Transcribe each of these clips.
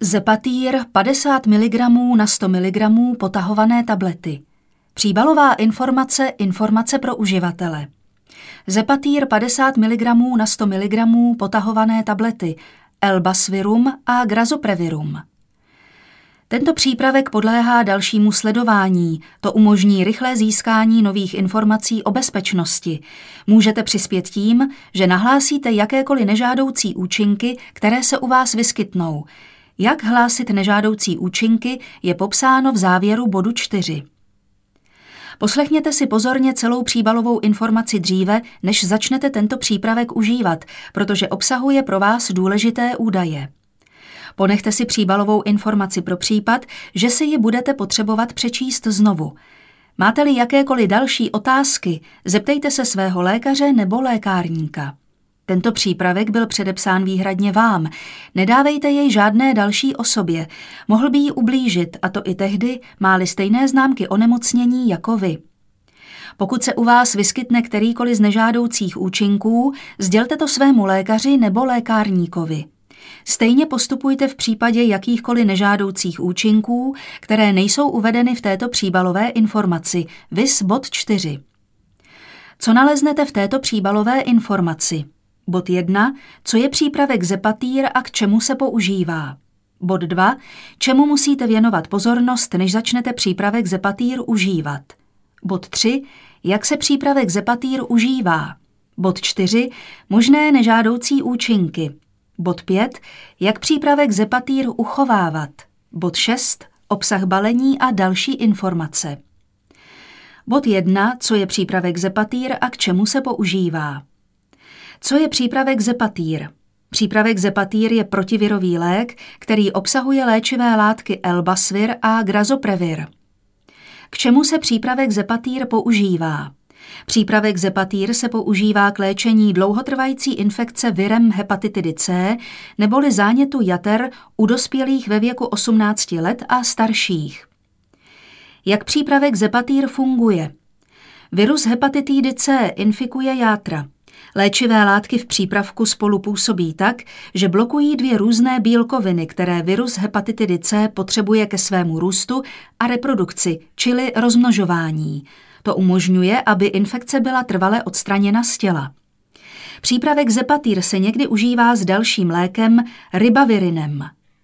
Zepatýr 50 mg na 100 mg potahované tablety. Příbalová informace pro uživatele. Zepatýr 50 mg na 100 mg potahované tablety Elbasvirum a Grazoprevirum. Tento přípravek podléhá dalšímu sledování. To umožní rychlé získání nových informací o bezpečnosti. Můžete přispět tím, že nahlásíte jakékoliv nežádoucí účinky, které se u vás vyskytnou. Jak hlásit nežádoucí účinky je popsáno v závěru bodu 4. Poslechněte si pozorně celou příbalovou informaci dříve, než začnete tento přípravek užívat, protože obsahuje pro vás důležité údaje. Ponechte si příbalovou informaci pro případ, že si ji budete potřebovat přečíst znovu. Máte-li jakékoliv další otázky, zeptejte se svého lékaře nebo lékárníka. Tento přípravek byl předepsán výhradně vám. Nedávejte jej žádné další osobě. Mohl by jí ublížit, a to i tehdy, má-li stejné známky onemocnění jako vy. Pokud se u vás vyskytne kterýkoliv z nežádoucích účinků, sdělte to svému lékaři nebo lékárníkovi. Stejně postupujte v případě jakýchkoliv nežádoucích účinků, které nejsou uvedeny v této příbalové informaci, viz bod 4. Co naleznete v této příbalové informaci? Bod 1. Co je přípravek Zepatýr a k čemu se používá? Bod 2. Čemu musíte věnovat pozornost, než začnete přípravek Zepatýr užívat? Bod 3. Jak se přípravek Zepatýr užívá? Bod 4. Možné nežádoucí účinky. Bod 5. Jak přípravek Zepatýr uchovávat? Bod 6. Obsah balení a další informace. Bod 1. Co je přípravek Zepatýr a k čemu se používá? Co je přípravek Zepatýr? Přípravek Zepatýr je protivirový lék, který obsahuje léčivé látky Elbasvir a Grazoprevir. K čemu se přípravek Zepatýr používá? Přípravek Zepatýr se používá k léčení dlouhotrvající infekce virem hepatitidy C neboli zánětu jater u dospělých ve věku 18 let a starších. Jak přípravek Zepatýr funguje? Virus hepatitidy C infikuje játra. Léčivé látky v přípravku spolu působí tak, že blokují dvě různé bílkoviny, které virus hepatitidy C potřebuje ke svému růstu a reprodukci, čili rozmnožování. To umožňuje, aby infekce byla trvale odstraněna z těla. Přípravek Zepatýr se někdy užívá s dalším lékem Ribavirinem.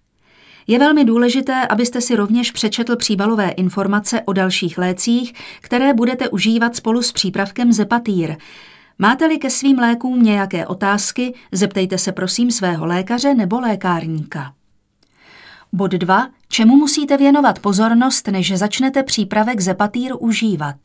Je velmi důležité, abyste si rovněž přečetl příbalové informace o dalších lécích, které budete užívat spolu s přípravkem Zepatýr. Máte-li ke svým lékům nějaké otázky, zeptejte se prosím svého lékaře nebo lékárníka. Bod 2. Čemu musíte věnovat pozornost, než začnete přípravek Zepatýr užívat?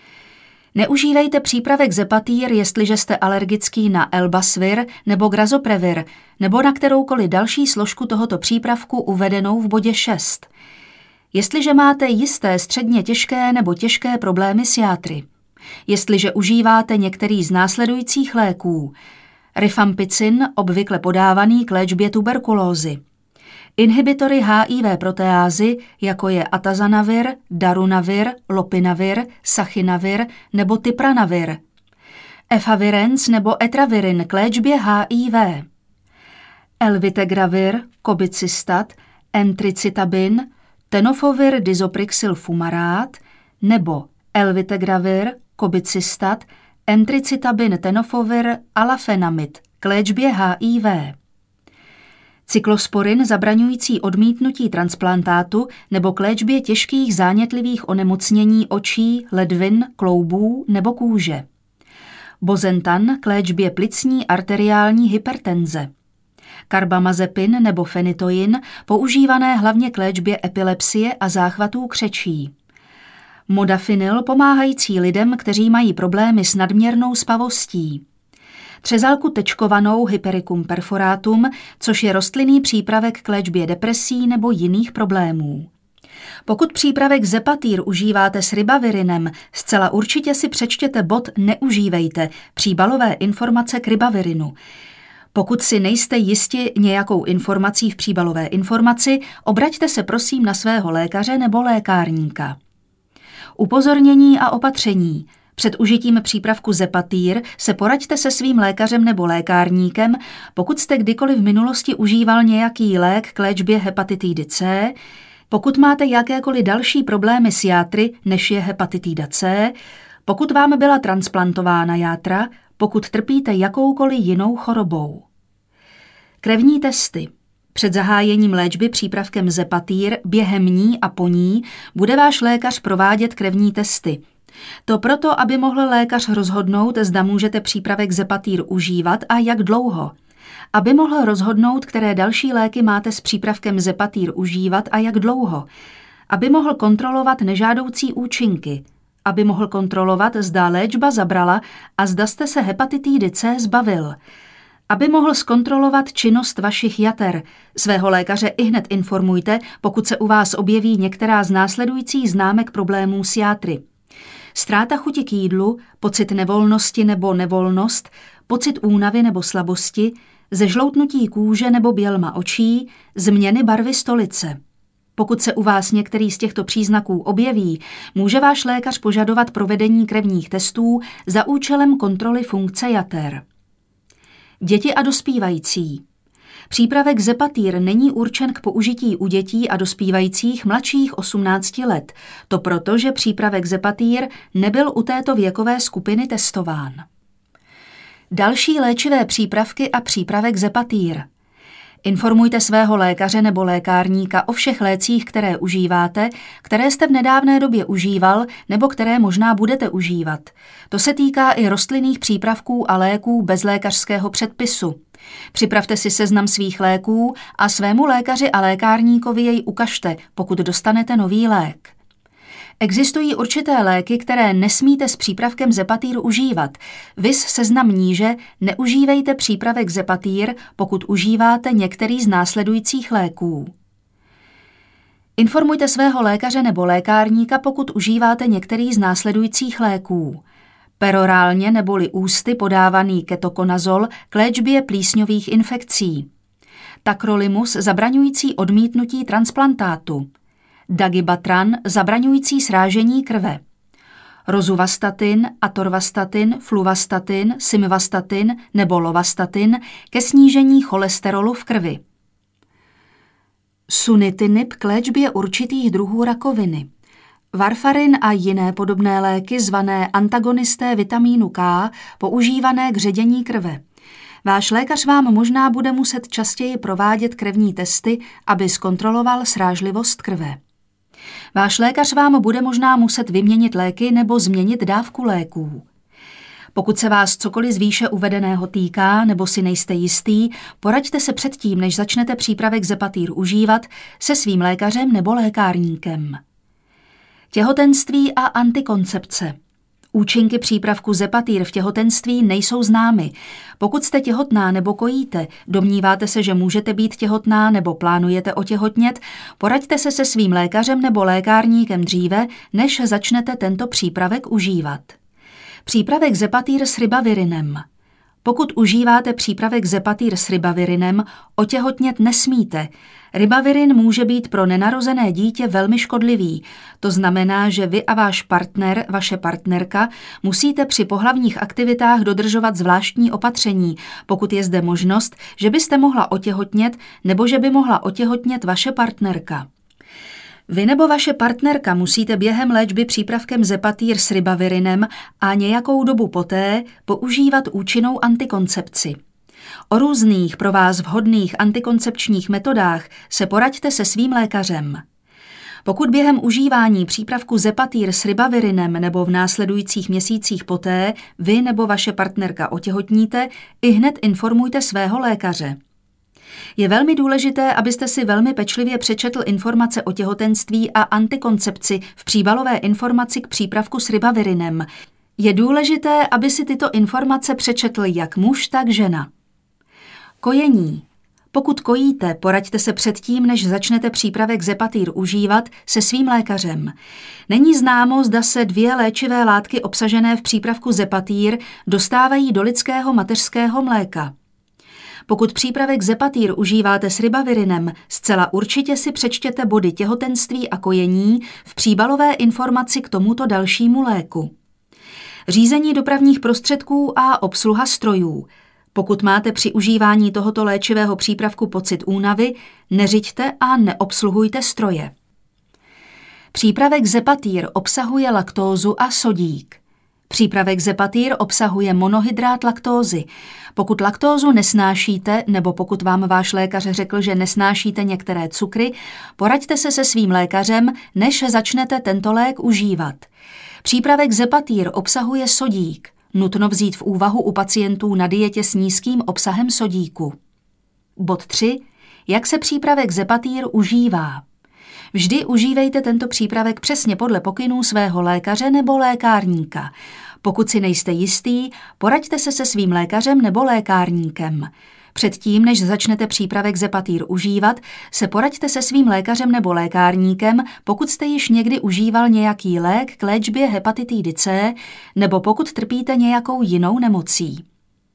Neužívejte přípravek Zepatýr, jestliže jste alergický na Elbasvir nebo Grazoprevir, nebo na kteroukoliv další složku tohoto přípravku uvedenou v bodě 6. Jestliže máte jisté středně těžké nebo těžké problémy s játry. Jestliže užíváte některý z následujících léků. Rifampicin, obvykle podávaný k léčbě tuberkulózy. Inhibitory HIV proteázy, jako je atazanavir, darunavir, lopinavir, sachinavir nebo tipranavir. Efavirenz nebo etravirin k léčbě HIV. Elvitegravir, kobicistat, entricitabin, tenofovir disoprixil fumarát nebo Elvitegravir, kobicistat, entricitabin tenofovir alafenamid k léčbě HIV. Cyklosporin zabraňující odmítnutí transplantátu nebo k léčbě těžkých zánětlivých onemocnění očí, ledvin, kloubů nebo kůže. Bozentan k léčbě plicní arteriální hypertenze. Karbamazepin nebo fenitoin používané hlavně k léčbě epilepsie a záchvatů křečí. Modafinil pomáhající lidem, kteří mají problémy s nadměrnou spavostí. Třezalku tečkovanou Hypericum perforatum, což je rostlinný přípravek k léčbě depresí nebo jiných problémů. Pokud přípravek Zepatýr užíváte s Ribavirinem, zcela určitě si přečtěte bod Neužívejte, příbalové informace k Ribavirinu. Pokud si nejste jisti nějakou informací v příbalové informaci, obraťte se prosím na svého lékaře nebo lékárníka. Upozornění a opatření. Před užitím přípravku Zepatýr se poraďte se svým lékařem nebo lékárníkem, pokud jste kdykoliv v minulosti užíval nějaký lék k léčbě hepatitidy C, pokud máte jakékoliv další problémy s játry, než je hepatitida C, pokud vám byla transplantována játra, pokud trpíte jakoukoliv jinou chorobou. Krevní testy. Před zahájením léčby přípravkem Zepatýr, během ní a po ní bude váš lékař provádět krevní testy. To proto, aby mohl lékař rozhodnout, zda můžete přípravek Zepatýr užívat a jak dlouho. Aby mohl rozhodnout, které další léky máte s přípravkem Zepatýr užívat a jak dlouho. Aby mohl kontrolovat nežádoucí účinky. Aby mohl kontrolovat, zda léčba zabrala a zda jste se hepatitidy C zbavil. Aby mohl zkontrolovat činnost vašich jater. Svého lékaře ihned informujte, pokud se u vás objeví některá z následujících známek problémů s játry. Ztráta chuti k jídlu, pocit nevolnosti nebo nevolnost, pocit únavy nebo slabosti, zežloutnutí kůže nebo bělma očí, změny barvy stolice. Pokud se u vás některý z těchto příznaků objeví, může váš lékař požadovat provedení krevních testů za účelem kontroly funkce jater. Děti a dospívající. Přípravek Zepatýr není určen k použití u dětí a dospívajících mladších 18 let. To proto, že přípravek Zepatýr nebyl u této věkové skupiny testován. Další léčivé přípravky a přípravek Zepatýr. Informujte svého lékaře nebo lékárníka o všech lécích, které užíváte, které jste v nedávné době užíval nebo které možná budete užívat. To se týká i rostlinných přípravků a léků bez lékařského předpisu. Připravte si seznam svých léků a svému lékaři a lékárníkovi jej ukažte, pokud dostanete nový lék. Existují určité léky, které nesmíte s přípravkem Zepatýr užívat. Viz seznam níže, neužívejte přípravek Zepatýr, pokud užíváte některý z následujících léků. Informujte svého lékaře nebo lékárníka, pokud užíváte některý z následujících léků. Perorálně neboli ústy podávaný ketokonazol k léčbě plísňových infekcí. Tacrolimus zabraňující odmítnutí transplantátu. Dagibatran zabraňující srážení krve. Rozuvastatin, atorvastatin, fluvastatin, simvastatin nebo lovastatin ke snížení cholesterolu v krvi. Sunitinib k léčbě určitých druhů rakoviny. Varfarin a jiné podobné léky zvané antagonisté vitamínu K, používané k ředění krve. Váš lékař vám možná bude muset častěji provádět krevní testy, aby zkontroloval srážlivost krve. Váš lékař vám bude možná muset vyměnit léky nebo změnit dávku léků. Pokud se vás cokoliv z výše uvedeného týká nebo si nejste jistý, poraďte se předtím, než začnete přípravek Zepatýr užívat, se svým lékařem nebo lékárníkem. Těhotenství a antikoncepce. Účinky přípravku Zepatýr v těhotenství nejsou známy. Pokud jste těhotná nebo kojíte, domníváte se, že můžete být těhotná nebo plánujete otěhotnět, poraďte se se svým lékařem nebo lékárníkem dříve, než začnete tento přípravek užívat. Přípravek Zepatýr s ribavirinem. Pokud užíváte přípravek Zepatýr s ribavirinem, otěhotnět nesmíte. Ribavirin může být pro nenarozené dítě velmi škodlivý. To znamená, že vy a váš partner, vaše partnerka, musíte při pohlavních aktivitách dodržovat zvláštní opatření, pokud je zde možnost, že byste mohla otěhotnět nebo že by mohla otěhotnět vaše partnerka. Vy nebo vaše partnerka musíte během léčby přípravkem Zepatýr s ribavirinem a nějakou dobu poté používat účinnou antikoncepci. O různých pro vás vhodných antikoncepčních metodách se poraďte se svým lékařem. Pokud během užívání přípravku Zepatýr s ribavirinem nebo v následujících měsících poté vy nebo vaše partnerka otěhotníte, ihned informujte svého lékaře. Je velmi důležité, abyste si velmi pečlivě přečetl informace o těhotenství a antikoncepci v příbalové informaci k přípravku s ribavirinem. Je důležité, aby si tyto informace přečetl jak muž, tak žena. Kojení. Pokud kojíte, poraďte se předtím, než začnete přípravek Zepatýr užívat, se svým lékařem. Není známo, zda se 2 léčivé látky obsažené v přípravku Zepatýr dostávají do lidského mateřského mléka. Pokud přípravek Zepatýr užíváte s ribavirinem, zcela určitě si přečtěte body těhotenství a kojení v příbalové informaci k tomuto dalšímu léku. Řízení dopravních prostředků a obsluha strojů. Pokud máte při užívání tohoto léčivého přípravku pocit únavy, neřiďte a neobsluhujte stroje. Přípravek Zepatýr obsahuje laktózu a sodík. Přípravek Zepatýr obsahuje monohydrát laktózy. Pokud laktózu nesnášíte, nebo pokud vám váš lékař řekl, že nesnášíte některé cukry, poraďte se se svým lékařem, než začnete tento lék užívat. Přípravek Zepatýr obsahuje sodík. Nutno vzít v úvahu u pacientů na dietě s nízkým obsahem sodíku. Bod 3. Jak se přípravek Zepatýr užívá? Vždy užívejte tento přípravek přesně podle pokynů svého lékaře nebo lékárníka. Pokud si nejste jistý, poraďte se se svým lékařem nebo lékárníkem. Předtím, než začnete přípravek Zepatýr užívat, se poraďte se svým lékařem nebo lékárníkem, pokud jste již někdy užíval nějaký lék k léčbě hepatitidy C nebo pokud trpíte nějakou jinou nemocí.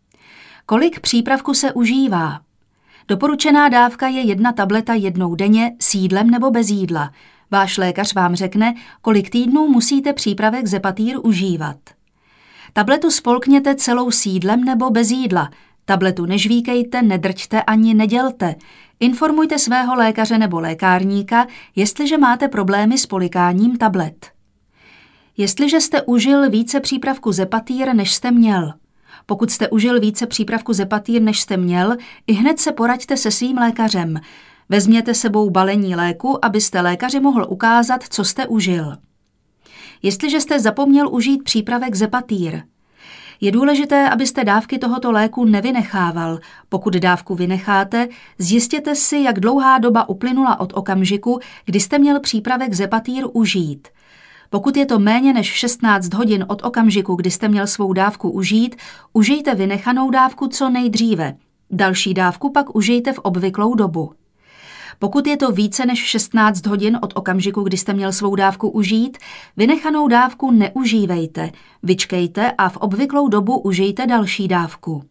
Kolik přípravku se užívá? Doporučená dávka je 1 tableta jednou denně s jídlem nebo bez jídla. Váš lékař vám řekne, kolik týdnů musíte přípravek Zepatýr užívat. Tabletu spolkněte celou s jídlem nebo bez jídla. Tabletu nežvíkejte, nedrťte ani nedělte. Informujte svého lékaře nebo lékárníka, jestliže máte problémy s polikáním tablet. Jestliže jste užil více přípravku Zepatýr, než jste měl. Pokud jste užil více přípravku Zepatýr, než jste měl, ihned se poraďte se svým lékařem. Vezměte sebou balení léku, abyste lékaři mohl ukázat, co jste užil. Jestliže jste zapomněl užít přípravek Zepatýr, je důležité, abyste dávky tohoto léku nevynechával. Pokud dávku vynecháte, zjistěte si, jak dlouhá doba uplynula od okamžiku, kdy jste měl přípravek Zepatýr užít. Pokud je to méně než 16 hodin od okamžiku, kdy jste měl svou dávku užít, užijte vynechanou dávku co nejdříve. Další dávku pak užijte v obvyklou dobu. Pokud je to více než 16 hodin od okamžiku, kdy jste měl svou dávku užít, vynechanou dávku neužívejte, vyčkejte a v obvyklou dobu užijte další dávku.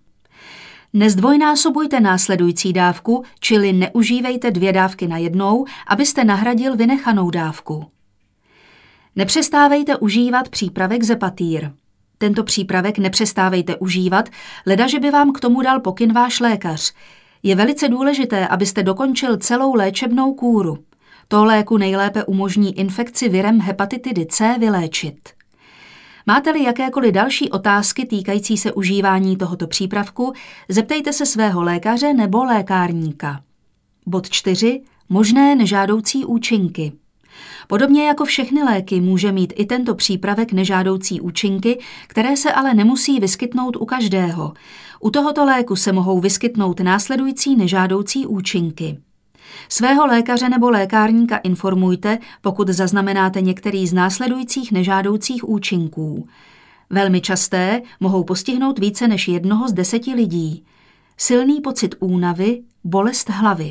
Nezdvojnásobujte následující dávku, čili neužívejte 2 dávky najednou, abyste nahradil vynechanou dávku. Nepřestávejte užívat přípravek Zepatýr. Tento přípravek nepřestávejte užívat, ledaže by vám k tomu dal pokyn váš lékař. Je velice důležité, abyste dokončil celou léčebnou kůru. To léku nejlépe umožní infekci virem hepatitidy C vyléčit. Máte-li jakékoliv další otázky týkající se užívání tohoto přípravku, zeptejte se svého lékaře nebo lékárníka. Bod 4. Možné nežádoucí účinky. Podobně jako všechny léky může mít i tento přípravek nežádoucí účinky, které se ale nemusí vyskytnout u každého. U tohoto léku se mohou vyskytnout následující nežádoucí účinky. Svého lékaře nebo lékárníka informujte, pokud zaznamenáte některý z následujících nežádoucích účinků. Velmi časté mohou postihnout více než 1 z 10 lidí. Silný pocit únavy, bolest hlavy.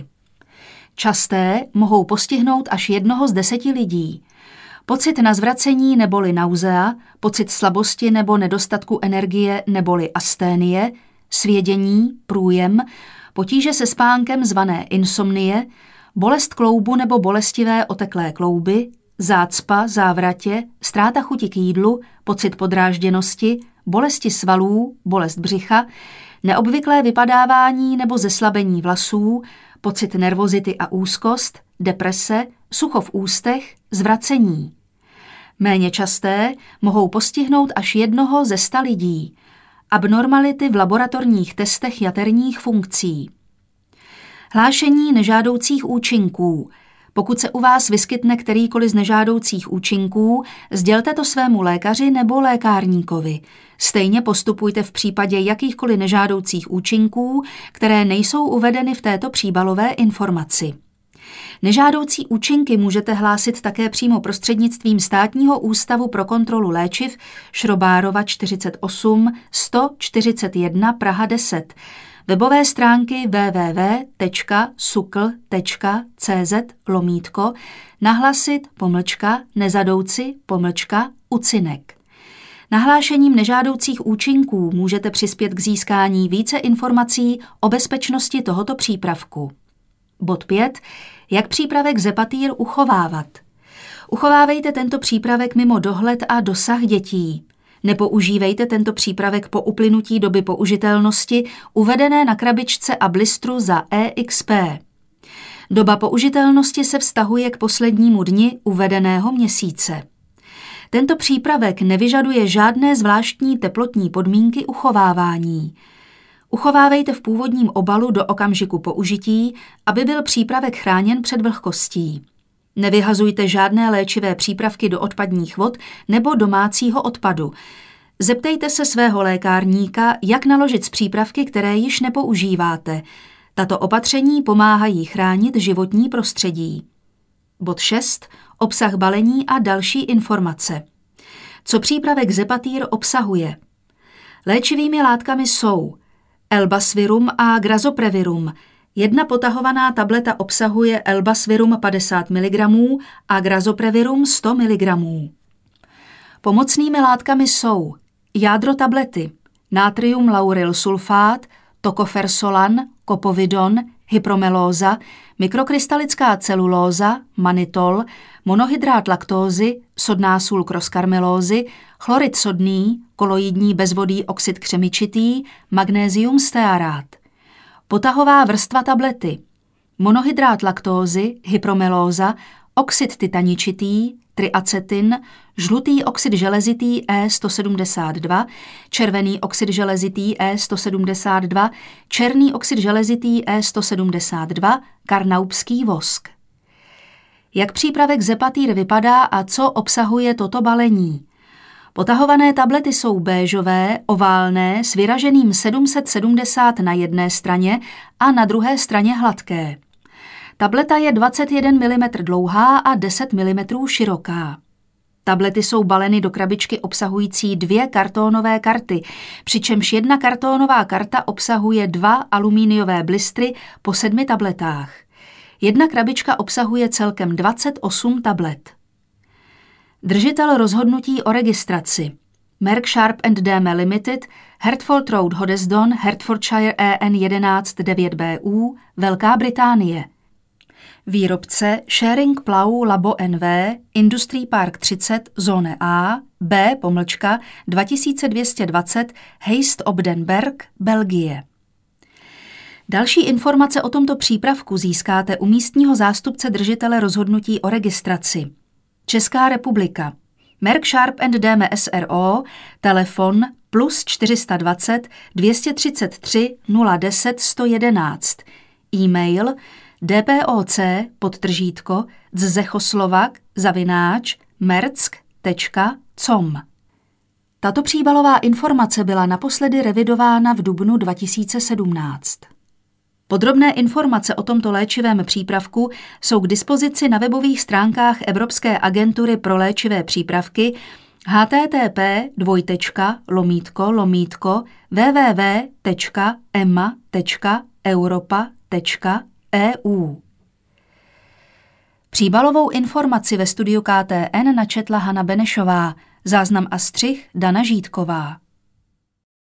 Časté mohou postihnout až 1 z 10 lidí. Pocit na zvracení neboli nauzea, pocit slabosti nebo nedostatku energie neboli asténie, svědění, průjem, potíže se spánkem zvané insomnie, bolest kloubu nebo bolestivé oteklé klouby, zácpa, závratě, ztráta chuti k jídlu, pocit podrážděnosti, bolesti svalů, bolest břicha, neobvyklé vypadávání nebo zeslabení vlasů, pocit nervozity a úzkost, deprese, sucho v ústech, zvracení. Méně časté mohou postihnout až 1 ze 100 lidí. Abnormality v laboratorních testech jaterních funkcí. Hlášení nežádoucích účinků. Pokud se u vás vyskytne kterýkoliv z nežádoucích účinků, sdělte to svému lékaři nebo lékárníkovi. Stejně postupujte v případě jakýchkoliv nežádoucích účinků, které nejsou uvedeny v této příbalové informaci. Nežádoucí účinky můžete hlásit také přímo prostřednictvím Státního ústavu pro kontrolu léčiv Šrobárova 48 141 Praha 10, webové stránky www.sucl.cz/nahlasit-nezadouci-ucinek. Nahlášením nežádoucích účinků můžete přispět k získání více informací o bezpečnosti tohoto přípravku. Bod 5. Jak přípravek Zepatýr uchovávat? Uchovávejte tento přípravek mimo dohled a dosah dětí. Nepoužívejte tento přípravek po uplynutí doby použitelnosti uvedené na krabičce a blistru za EXP. Doba použitelnosti se vztahuje k poslednímu dni uvedeného měsíce. Tento přípravek nevyžaduje žádné zvláštní teplotní podmínky uchovávání. Uchovávejte v původním obalu do okamžiku použití, aby byl přípravek chráněn před vlhkostí. Nevyhazujte žádné léčivé přípravky do odpadních vod nebo domácího odpadu. Zeptejte se svého lékárníka, jak naložit s přípravky, které již nepoužíváte. Tato opatření pomáhají chránit životní prostředí. Bod 6. Obsah balení a další informace. Co přípravek Zepatýr obsahuje? Léčivými látkami jsou Elbasvirum a Grazoprevirum. Jedna potahovaná tableta obsahuje Elbasvirum 50 mg a Grazoprevirum 100 mg. Pomocnými látkami jsou jádro tablety, natrium lauryl sulfát, tokofersolan, kopovidon, hypromelóza, mikrokrystalická celulóza, manitol, monohydrát laktózy, sodná sůl kroskarmelózy, chlorid sodný, koloidní bezvodý oxid křemičitý, magnézium stearát. Potahová vrstva tablety, monohydrát laktózy, hypromelóza, oxid titaničitý, triacetin, žlutý oxid železitý E172, červený oxid železitý E172, černý oxid železitý E172, karnaubský vosk. Jak přípravek Zepatýr vypadá a co obsahuje toto balení? Potahované tablety jsou béžové, oválné, s vyraženým 770 na jedné straně a na druhé straně hladké. Tableta je 21 mm dlouhá a 10 mm široká. Tablety jsou baleny do krabičky obsahující 2 kartonové karty, přičemž jedna kartonová karta obsahuje 2 alumíniové blistry po 7 tabletách. Jedna krabička obsahuje celkem 28 tablet. Držitel rozhodnutí o registraci. Merck Sharp & Deme Limited, Hertford Road, Hoddesdon, Hertfordshire EN 119BU, Velká Británie. Výrobce Schering Plough Labo NV, Industry Park 30, zóne A, B-2220 Heist op den Berg, Belgie. Další informace o tomto přípravku získáte u místního zástupce držitele rozhodnutí o registraci. Česká republika. Merck Sharp & Deme SRO, telefon +420 233 010 111, e-mail dpocdzechoslovak@merck.com. Tato příbalová informace byla naposledy revidována v dubnu 2017. Podrobné informace o tomto léčivém přípravku jsou k dispozici na webových stránkách Evropské agentury pro léčivé přípravky http://www.ema.europa.eu. Příbalovou informaci ve studiu KTN načetla Hana Benešová, záznam a střih Dana Žítková.